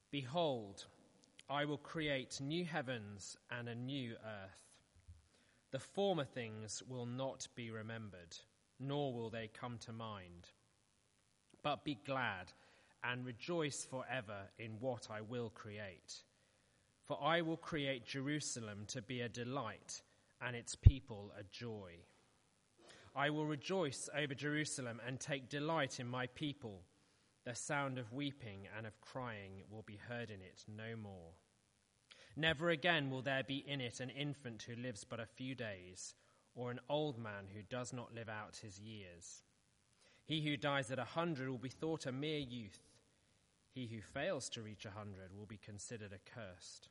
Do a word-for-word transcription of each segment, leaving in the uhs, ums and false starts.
Behold, I will create new heavens and a new earth. The former things will not be remembered, nor will they come to mind. But be glad and rejoice forever in what I will create. For I will create Jerusalem to be a delight and its people a joy. I will rejoice over Jerusalem and take delight in my people. The sound of weeping and of crying will be heard in it no more. Never again will there be in it an infant who lives but a few days, or an old man who does not live out his years. He who dies at a hundred will be thought a mere youth. He who fails to reach a hundred will be considered accursed.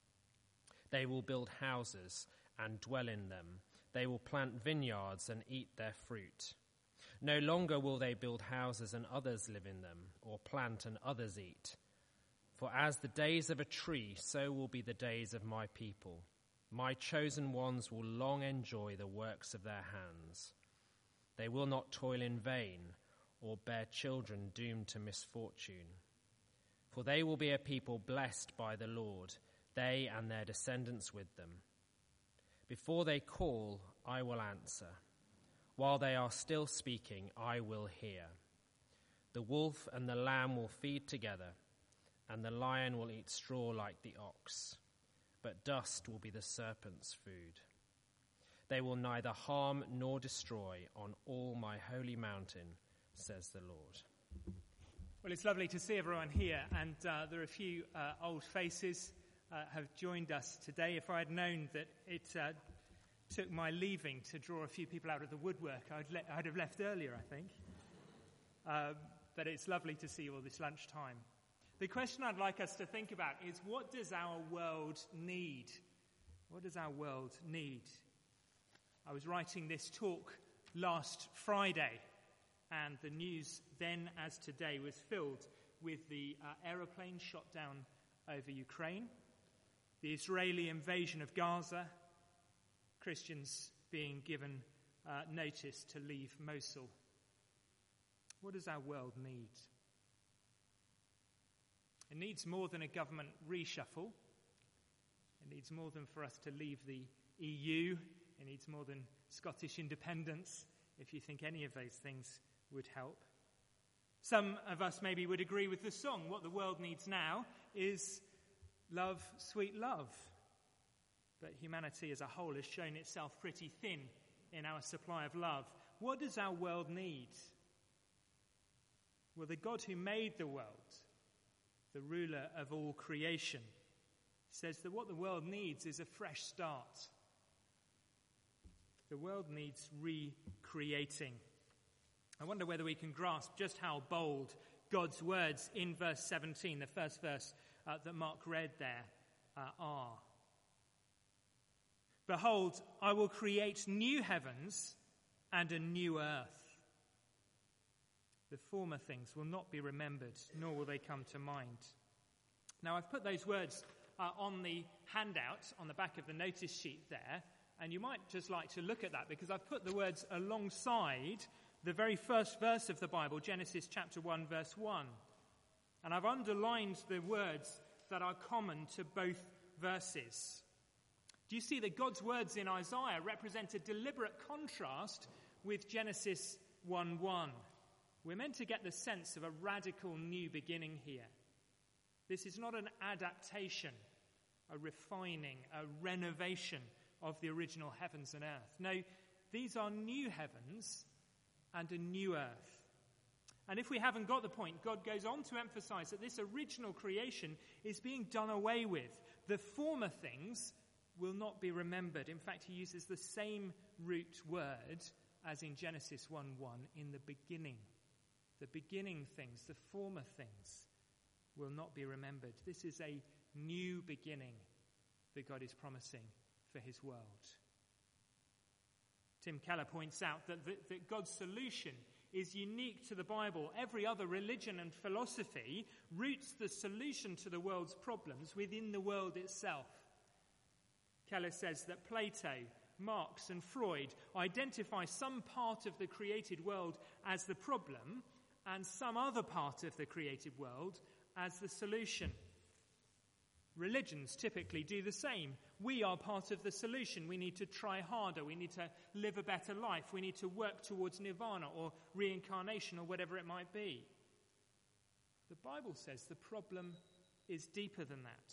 They will build houses and dwell in them. They will plant vineyards and eat their fruit. No longer will they build houses and others live in them, or plant and others eat. For as the days of a tree, so will be the days of my people. My chosen ones will long enjoy the works of their hands. They will not toil in vain, or bear children doomed to misfortune. For they will be a people blessed by the Lord, they and their descendants with them. Before they call, I will answer. While they are still speaking, I will hear. The wolf and the lamb will feed together, and the lion will eat straw like the ox, but dust will be the serpent's food. They will neither harm nor destroy on all my holy mountain, says the Lord. Well, it's lovely to see everyone here, and uh, there are a few uh, old faces uh, have joined us today. If I had known that it uh, took my leaving to draw a few people out of the woodwork, I'd, le- I'd have left earlier, I think. Uh, but it's lovely to see you all this lunchtime. The question I'd like us to think about is, what does our world need? What does our world need? I was writing this talk last Friday, and the news then as today was filled with the uh, aeroplane shot down over Ukraine, the Israeli invasion of Gaza, Christians being given uh, notice to leave Mosul. What does our world need? It needs more than a government reshuffle. It needs more than for us to leave the E U. It needs more than Scottish independence, if you think any of those things would help. Some of us maybe would agree with the song. What the world needs now is love, sweet love. But humanity as a whole has shown itself pretty thin in our supply of love. What does our world need? Well, the God who made the world, the ruler of all creation, says that what the world needs is a fresh start. The world needs recreating. I wonder whether we can grasp just how bold God's words in verse seventeen, the first verse uh, that Mark read there, uh, are. Behold, I will create new heavens and a new earth. The former things will not be remembered, nor will they come to mind. Now, I've put those words uh, on the handout on the back of the notice sheet there, and you might just like to look at that, because I've put the words alongside the very first verse of the Bible, Genesis chapter one, verse one. And I've underlined the words that are common to both verses. Do you see that God's words in Isaiah represent a deliberate contrast with Genesis one one? We're meant to get the sense of a radical new beginning here. This is not an adaptation, a refining, a renovation of the original heavens and earth. No, these are new heavens and a new earth. And if we haven't got the point, God goes on to emphasize that this original creation is being done away with. The former things will not be remembered. In fact, he uses the same root word as in Genesis one one, in the beginning. The beginning things, the former things, will not be remembered. This is a new beginning that God is promising for his world. Tim Keller points out that, that, that God's solution is unique to the Bible. Every other religion and philosophy roots the solution to the world's problems within the world itself. Keller says that Plato, Marx, and Freud identify some part of the created world as the problem and some other part of the created world as the solution. Religions typically do the same. We are part of the solution. We need to try harder. We need to live a better life. We need to work towards nirvana or reincarnation or whatever it might be. The Bible says the problem is deeper than that.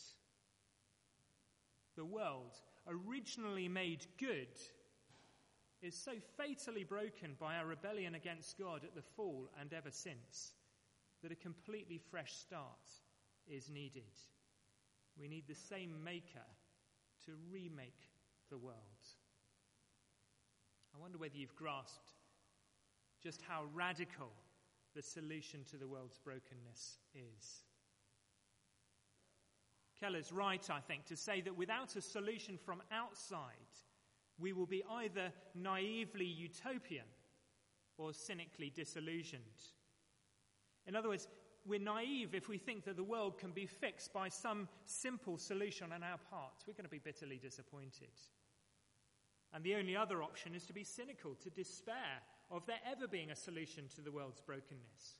The world, originally made good, is so fatally broken by our rebellion against God at the fall and ever since that a completely fresh start is needed. We need the same maker to remake the world. I wonder whether you've grasped just how radical the solution to the world's brokenness is. Keller's right, I think, to say that without a solution from outside, we will be either naively utopian or cynically disillusioned. In other words, we're naive if we think that the world can be fixed by some simple solution on our part. We're going to be bitterly disappointed. And the only other option is to be cynical, to despair of there ever being a solution to the world's brokenness.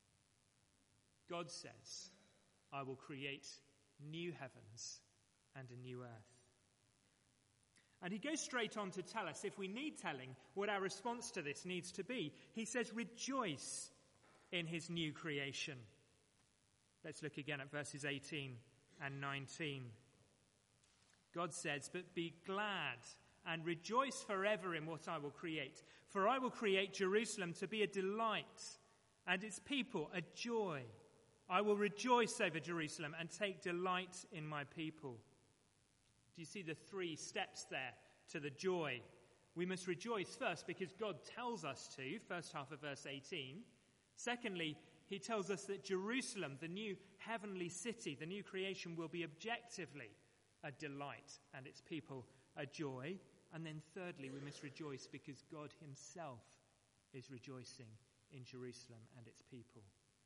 God says, I will create new heavens and a new earth. And he goes straight on to tell us, if we need telling, what our response to this needs to be. He says, rejoice in his new creation. Let's look again at verses eighteen and nineteen. God says, but be glad and rejoice forever in what I will create. For I will create Jerusalem to be a delight and its people a joy. I will rejoice over Jerusalem and take delight in my people. Do you see the three steps there to the joy? We must rejoice first because God tells us to, first half of verse eighteen. Secondly, he tells us that Jerusalem, the new heavenly city, the new creation, will be objectively a delight and its people a joy. And then thirdly, we must rejoice because God himself is rejoicing in Jerusalem and its people.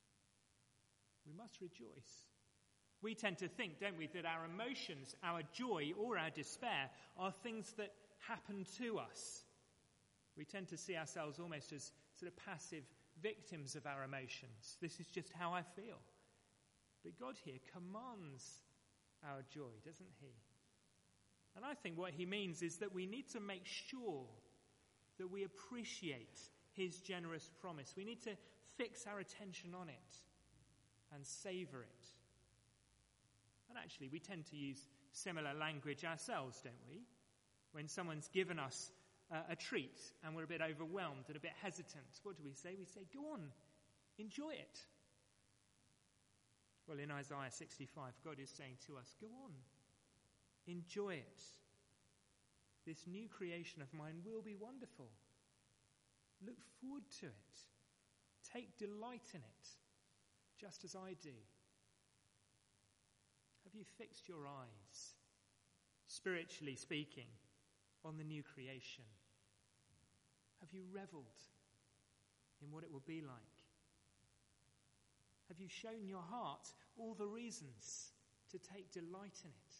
We must rejoice. We tend to think, don't we, that our emotions, our joy or our despair are things that happen to us. We tend to see ourselves almost as sort of passive victims of our emotions. This is just how I feel. But God here commands our joy, doesn't he? And I think what he means is that we need to make sure that we appreciate his generous promise. We need to fix our attention on it and savor it. And actually, we tend to use similar language ourselves, don't we? When someone's given us uh, a treat and we're a bit overwhelmed and a bit hesitant, what do we say? We say, go on, enjoy it. Well, in Isaiah sixty-five, God is saying to us, go on, enjoy it. This new creation of mine will be wonderful. Look forward to it. Take delight in it, just as I do. Have you fixed your eyes, spiritually speaking, on the new creation? Have you reveled in what it will be like? Have you shown your heart all the reasons to take delight in it?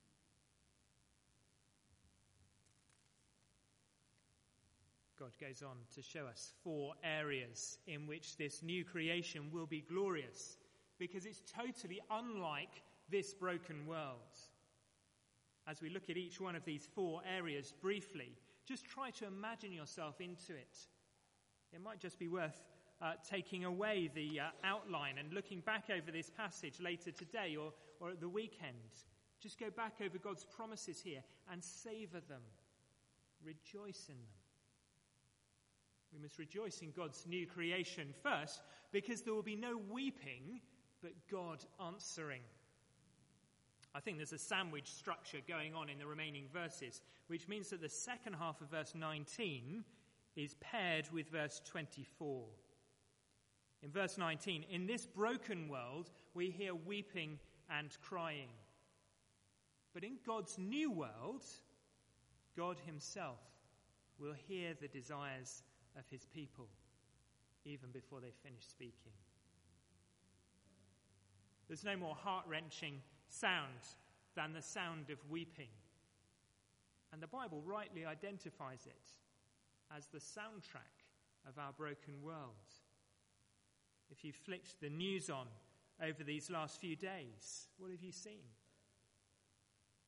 God goes on to show us four areas in which this new creation will be glorious, because it's totally unlike this broken world. As we look at each one of these four areas briefly, just try to imagine yourself into it. It might just be worth uh, taking away the uh, outline and looking back over this passage later today or, or at the weekend. Just go back over God's promises here and savor them. Rejoice in them. We must rejoice in God's new creation first, because there will be no weeping, but God answering. I think there's a sandwich structure going on in the remaining verses, which means that the second half of verse nineteen is paired with verse twenty-four. In verse nineteen, in this broken world, we hear weeping and crying. But in God's new world, God himself will hear the desires of his people, even before they finish speaking. There's no more heart-wrenching sound than the sound of weeping. And the Bible rightly identifies it as the soundtrack of our broken world. If you flicked the news on over these last few days, what have you seen?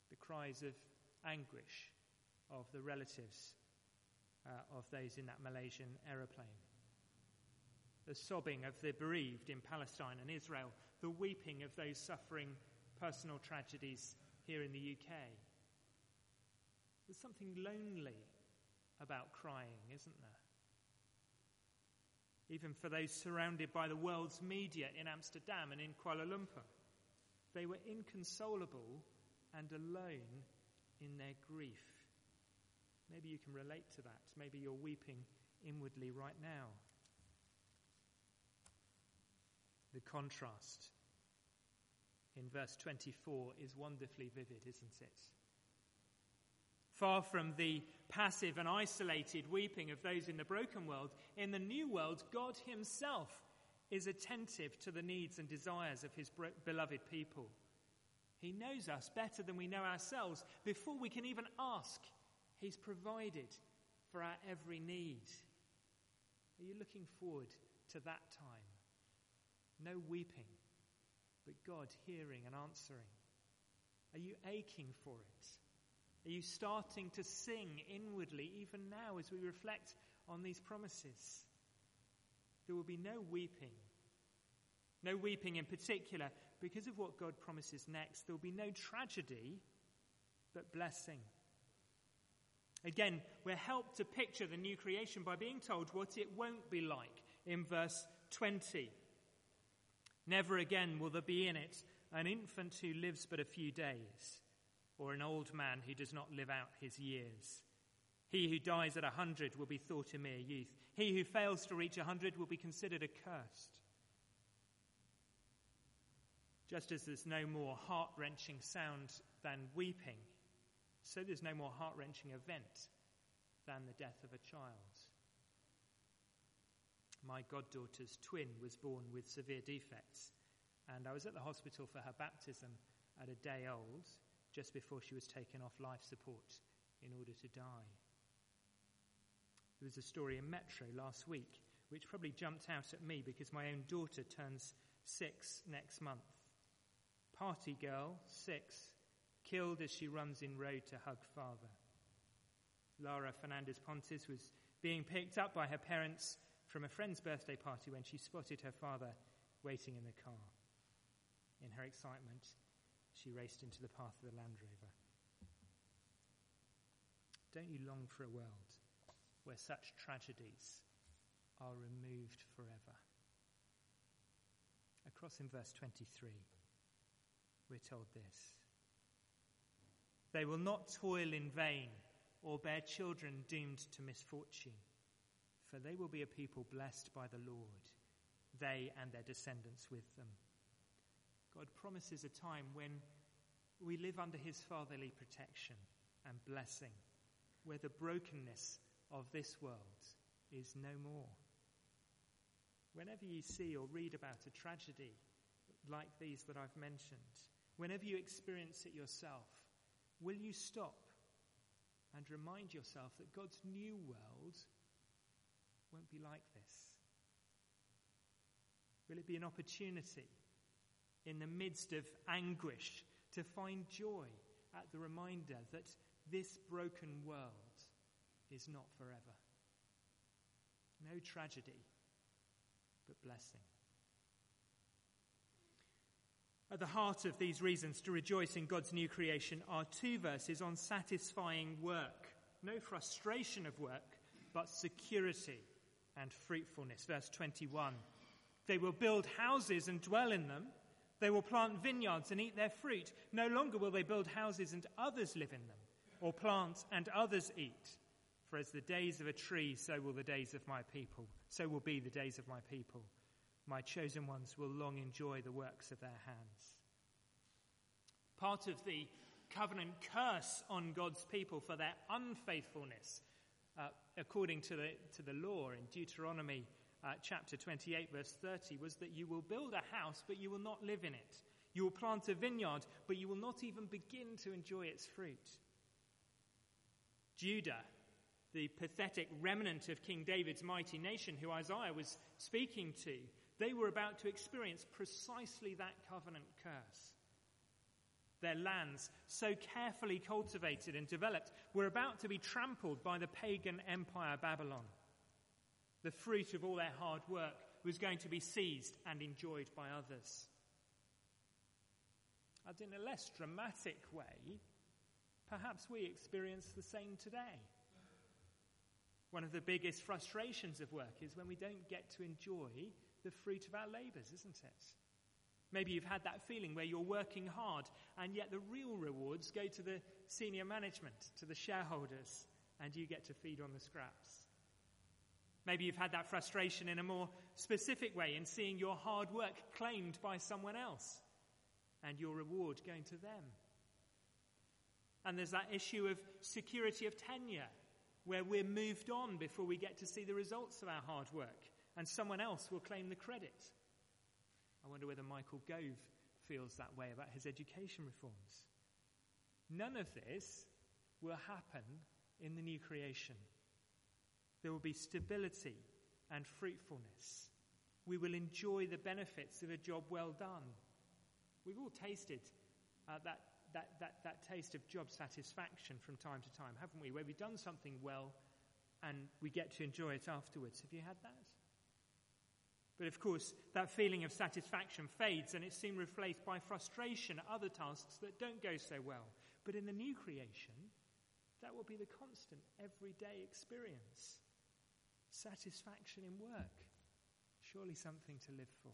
the cries of anguish of the relatives uh, of those in that Malaysian aeroplane, the sobbing of the bereaved in Palestine and Israel, the weeping of those suffering personal tragedies here in the U K. There's something lonely about crying, isn't there? Even for those surrounded by the world's media in Amsterdam and in Kuala Lumpur, they were inconsolable and alone in their grief. Maybe you can relate to that. Maybe you're weeping inwardly right now. The contrast in verse twenty-four is wonderfully vivid, isn't it? Far from the passive and isolated weeping of those in the broken world, in the new world, God himself is attentive to the needs and desires of his beloved people. He knows us better than we know ourselves. Before we can even ask, he's provided for our every need. Are you looking forward to that time? No weeping, but God hearing and answering. Are you aching for it? Are you starting to sing inwardly even now as we reflect on these promises? There will be no weeping. No weeping in particular because of what God promises next. There will be no tragedy, but blessing. Again, we're helped to picture the new creation by being told what it won't be like in verse twenty. Never again will there be in it an infant who lives but a few days, or an old man who does not live out his years. He who dies at a hundred will be thought a mere youth. He who fails to reach a hundred will be considered accursed. Just as there's no more heart-wrenching sound than weeping, so there's no more heart-wrenching event than the death of a child. My goddaughter's twin was born with severe defects, and I was at the hospital for her baptism at a day old, just before she was taken off life support in order to die. There was a story in Metro last week which probably jumped out at me because my own daughter turns six next month. Party girl, six, killed as she runs in road to hug father. Lara Fernandez Pontes was being picked up by her parents from a friend's birthday party when she spotted her father waiting in the car. In her excitement, she raced into the path of the Land Rover. Don't you long for a world where such tragedies are removed forever? Across in verse twenty-three, we're told this. They will not toil in vain or bear children doomed to misfortune, for they will be a people blessed by the Lord, they and their descendants with them. God promises a time when we live under his fatherly protection and blessing, where the brokenness of this world is no more. Whenever you see or read about a tragedy like these that I've mentioned, whenever you experience it yourself, will you stop and remind yourself that God's new world won't be like this? Will it be an opportunity in the midst of anguish to find joy at the reminder that this broken world is not forever? No tragedy, but blessing. At the heart of these reasons to rejoice in God's new creation are two verses on satisfying work. No frustration of work, but security and fruitfulness. Verse twenty-one. They will build houses and dwell in them. They will plant vineyards and eat their fruit. No longer will they build houses and others live in them, or plant and others eat. For as the days of a tree, so will the days of my people. So will be the days of my people. My chosen ones will long enjoy the works of their hands. Part of the covenant curse on God's people for their unfaithfulness, uh, according to the, to the law in Deuteronomy uh, chapter twenty-eight, verse thirty, was that you will build a house, but you will not live in it. You will plant a vineyard, but you will not even begin to enjoy its fruit. Judah, the pathetic remnant of King David's mighty nation, who Isaiah was speaking to, they were about to experience precisely that covenant curse. their lands, so carefully cultivated and developed, were about to be trampled by the pagan empire Babylon. The fruit of all their hard work was going to be seized and enjoyed by others. And in a less dramatic way, perhaps we experience the same today. One of the biggest frustrations of work is when we don't get to enjoy the fruit of our labours, isn't it? Maybe you've had that feeling where you're working hard and yet the real rewards go to the senior management, to the shareholders, and you get to feed on the scraps. Maybe you've had that frustration in a more specific way in seeing your hard work claimed by someone else and your reward going to them. And there's that issue of security of tenure, where we're moved on before we get to see the results of our hard work, and someone else will claim the credit. I wonder whether Michael Gove feels that way about his education reforms. None of this will happen in the new creation. There will be stability and fruitfulness. We will enjoy the benefits of a job well done. We've all tasted uh, that, that, that, that taste of job satisfaction from time to time, haven't we? Where we've done something well and we get to enjoy it afterwards. Have you had that? But of course, that feeling of satisfaction fades and it's soon replaced by frustration at other tasks that don't go so well. But in the new creation, that will be the constant, everyday experience. Satisfaction in work. Surely something to live for.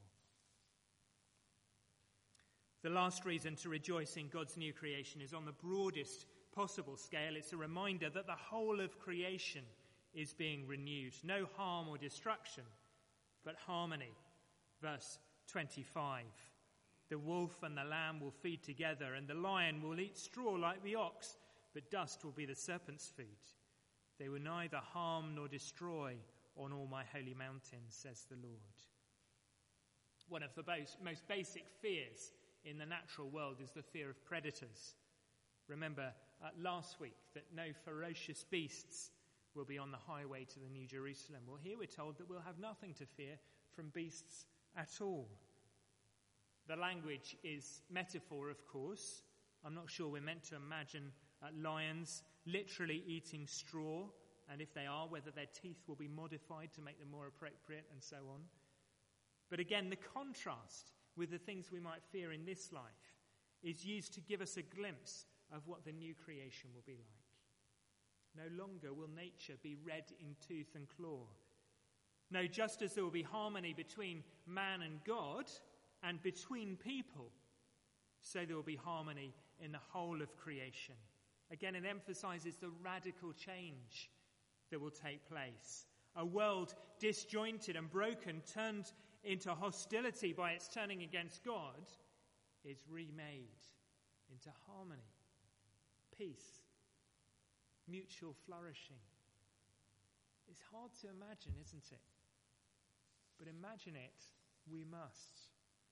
The last reason to rejoice in God's new creation is on the broadest possible scale. It's a reminder that the whole of creation is being renewed. No harm or destruction, but harmony. Verse twenty-five. The wolf and the lamb will feed together, and the lion will eat straw like the ox, but dust will be the serpent's food. They will neither harm nor destroy on all my holy mountains, says the Lord. One of the most basic fears in the natural world is the fear of predators. Remember uh, last week that no ferocious beasts will be on the highway to the New Jerusalem. Well, here we're told that we'll have nothing to fear from beasts at all. The language is metaphor, of course. I'm not sure we're meant to imagine uh, lions literally eating straw, and if they are, whether their teeth will be modified to make them more appropriate and so on. But again, the contrast with the things we might fear in this life is used to give us a glimpse of what the new creation will be like. No longer will nature be red in tooth and claw. No, just as there will be harmony between man and God and between people, so there will be harmony in the whole of creation. Again, it emphasizes the radical change that will take place. A world disjointed and broken, turned into hostility by its turning against God, is remade into harmony, peace, mutual flourishing. It's hard to imagine, isn't it? But imagine it, we must.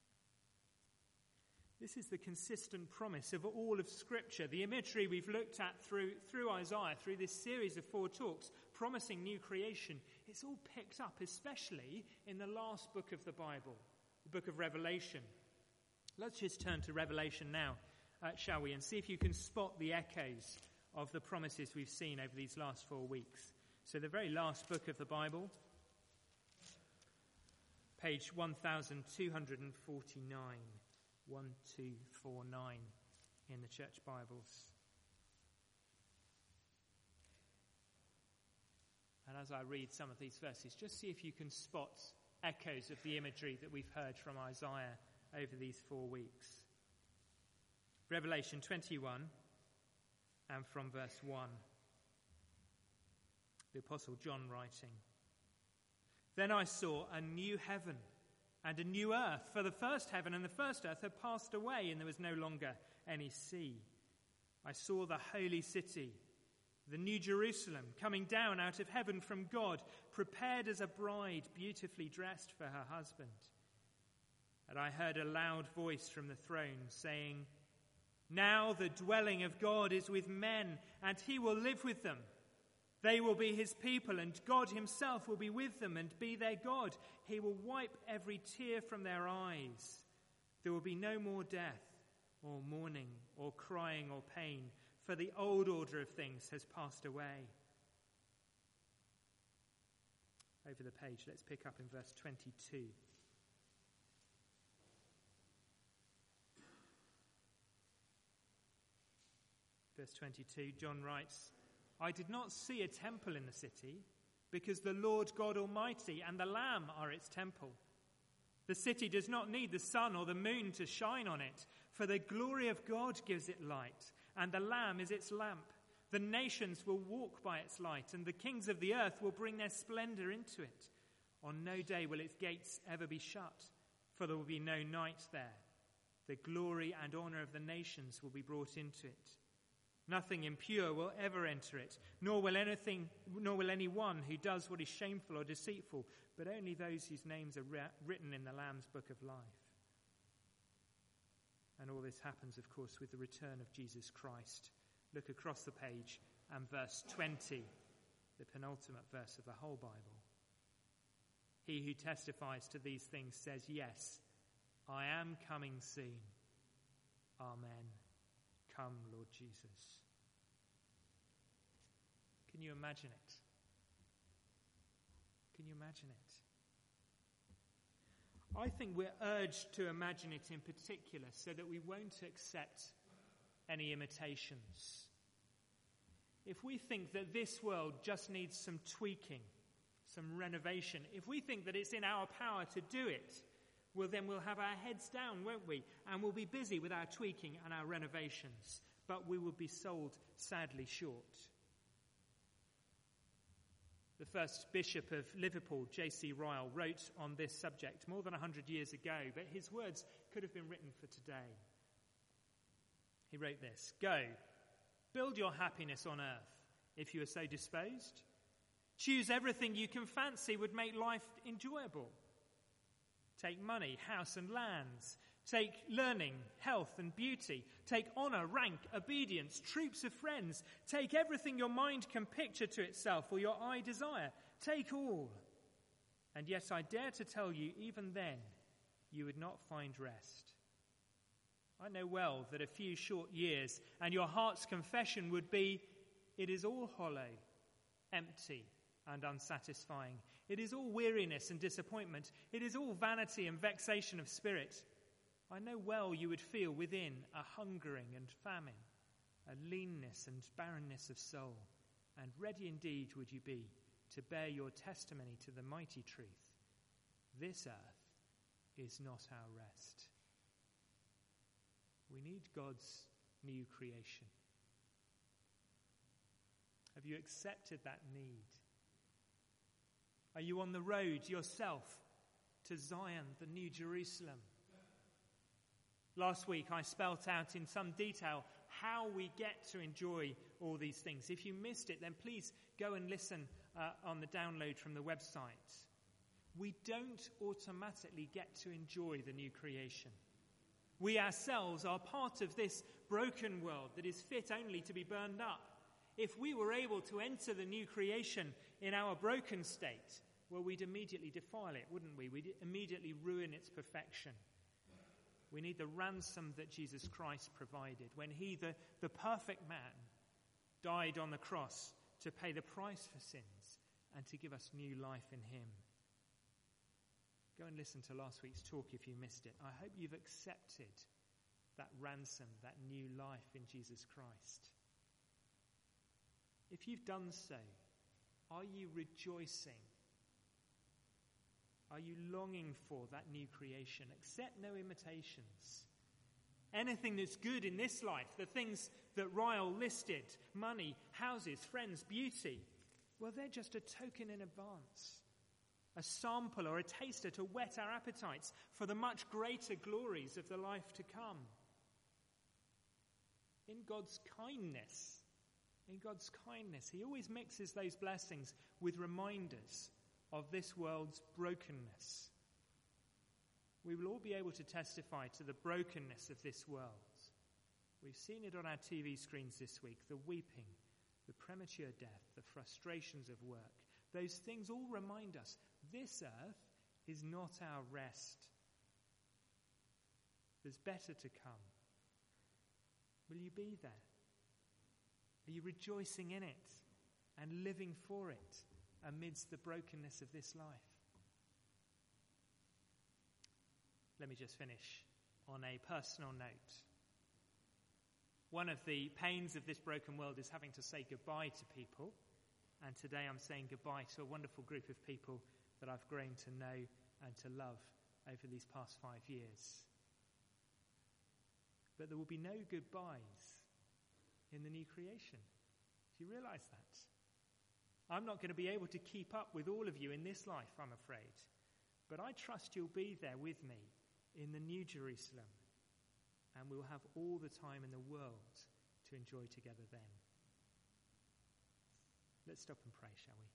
This is the consistent promise of all of Scripture. The imagery we've looked at through, through Isaiah, through this series of four talks, promising new creation, it's all picked up, especially in the last book of the Bible, the book of Revelation. Let's just turn to Revelation now, uh, shall we, and see if you can spot the echoes of the promises we've seen over these last four weeks. So the very last book of the Bible, page twelve forty-nine. one two four nine in the church Bibles. And as I read some of these verses, just see if you can spot echoes of the imagery that we've heard from Isaiah over these four weeks. Revelation twenty-one, and from verse one. The Apostle John writing. Then I saw a new heaven and a new earth, for the first heaven and the first earth had passed away, and there was no longer any sea. I saw the holy city, the New Jerusalem, coming down out of heaven from God, prepared as a bride beautifully dressed for her husband. And I heard a loud voice from the throne saying, Now the dwelling of God is with men, and he will live with them. They will be his people, and God himself will be with them and be their God. He will wipe every tear from their eyes. There will be no more death, or mourning, or crying, or pain, for the old order of things has passed away. Over the page, let's pick up in verse twenty-two. Verse twenty-two, John writes, I did not see a temple in the city, because the Lord God Almighty and the Lamb are its temple. The city does not need the sun or the moon to shine on it, for the glory of God gives it light, and the Lamb is its lamp. The nations will walk by its light, and the kings of the earth will bring their splendor into it. On no day will its gates ever be shut, for there will be no night there. The glory and honor of the nations will be brought into it. Nothing impure will ever enter it, nor will anything, nor will anyone who does what is shameful or deceitful, but only those whose names are written in the Lamb's book of life. And all this happens, of course, with the return of Jesus Christ. Look across the page and verse twenty, the penultimate verse of the whole Bible. He who testifies to these things says, yes, I am coming soon. Amen. Come, Lord Jesus. Can you imagine it? Can you imagine it? I think we're urged to imagine it in particular so that we won't accept any imitations. If we think that this world just needs some tweaking, some renovation, if we think that it's in our power to do it, well, then we'll have our heads down, won't we? And we'll be busy with our tweaking and our renovations, but we will be sold sadly short. The first Bishop of Liverpool, J C Ryle, wrote on this subject more than one hundred years ago, but his words could have been written for today. He wrote this, go, build your happiness on earth, if you are so disposed. Choose everything you can fancy would make life enjoyable. Take money, house and lands. Take learning, health and beauty. Take honor, rank, obedience, troops of friends. Take everything your mind can picture to itself or your eye desire. Take all. And yet I dare to tell you, even then, you would not find rest. I know well that a few short years and your heart's confession would be, it is all hollow, empty and unsatisfying. It is all weariness and disappointment. It is all vanity and vexation of spirit. I know well you would feel within a hungering and famine, a leanness and barrenness of soul, and ready indeed would you be to bear your testimony to the mighty truth. This earth is not our rest. We need God's new creation. Have you accepted that need? Are you on the road yourself to Zion, the New Jerusalem? Last week I spelt out in some detail how we get to enjoy all these things. If you missed it, then please go and listen uh, on the download from the website. We don't automatically get to enjoy the new creation. We ourselves are part of this broken world that is fit only to be burned up. If we were able to enter the new creation in our broken state, well, we'd immediately defile it, wouldn't we? We'd immediately ruin its perfection. We need the ransom that Jesus Christ provided when he, the, the perfect man, died on the cross to pay the price for sins and to give us new life in him. Go and listen to last week's talk if you missed it. I hope you've accepted that ransom, that new life in Jesus Christ. If you've done so, are you rejoicing? Are you longing for that new creation? Accept no imitations. Anything that's good in this life, the things that Ryle listed, money, houses, friends, beauty, well, they're just a token in advance, a sample or a taster to whet our appetites for the much greater glories of the life to come. In God's kindness, in God's kindness, he always mixes those blessings with reminders of this world's brokenness. We will all be able to testify to the brokenness of this world. We've seen it on our T V screens this week, the weeping, the premature death, the frustrations of work. Those things all remind us this earth is not our rest. There's better to come. Will you be there? Are you rejoicing in it and living for it amidst the brokenness of this life? Let me just finish on a personal note. One of the pains of this broken world is having to say goodbye to people. And today I'm saying goodbye to a wonderful group of people that I've grown to know and to love over these past five years. But there will be no goodbyes in the new creation. Do you realize that? I'm not going to be able to keep up with all of you in this life, I'm afraid. But I trust you'll be there with me in the New Jerusalem. And we'll have all the time in the world to enjoy together then. Let's stop and pray, shall we?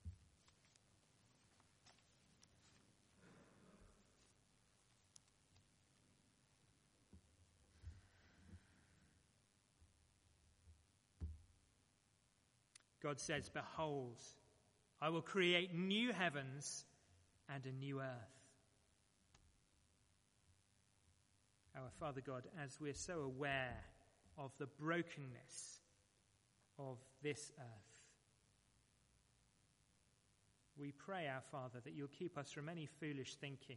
God says, "Behold, I will create new heavens and a new earth." Our Father God, as we're so aware of the brokenness of this earth, we pray, our Father, that you'll keep us from any foolish thinking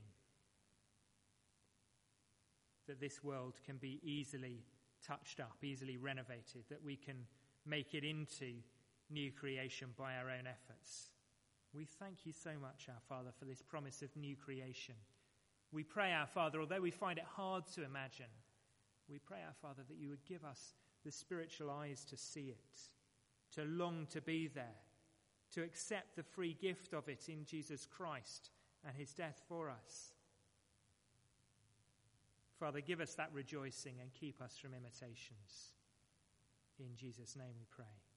that this world can be easily touched up, easily renovated, that we can make it into new creation by our own efforts. We thank you so much, our Father, for this promise of new creation. We pray, our Father, although we find it hard to imagine, we pray, our Father, that you would give us the spiritual eyes to see it, to long to be there, to accept the free gift of it in Jesus Christ and his death for us. Father, give us that rejoicing and keep us from imitations. In Jesus' name we pray.